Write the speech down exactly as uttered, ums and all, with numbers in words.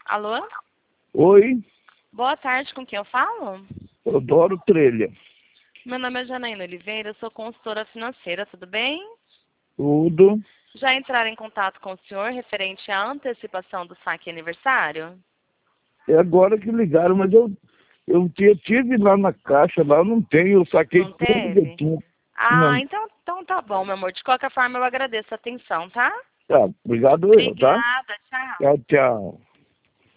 Alô? Oi, Boa tarde, com quem eu falo? Odoro Trelha. Meu nome é Janaína Oliveira, eu sou consultora financeira, tudo bem? Tudo. Já entraram em contato com o senhor referente à antecipação do saque aniversário? É agora que ligaram, mas eu, eu tinha- tive lá na caixa, lá eu não tenho, eu saquei Não tudo que eu teve? tinha. Ah, Não. então, então tá bom, meu amor. De qualquer forma, eu agradeço a atenção, tá? Tá, obrigado eu, tá? Obrigada, tchau. Tchau, tchau.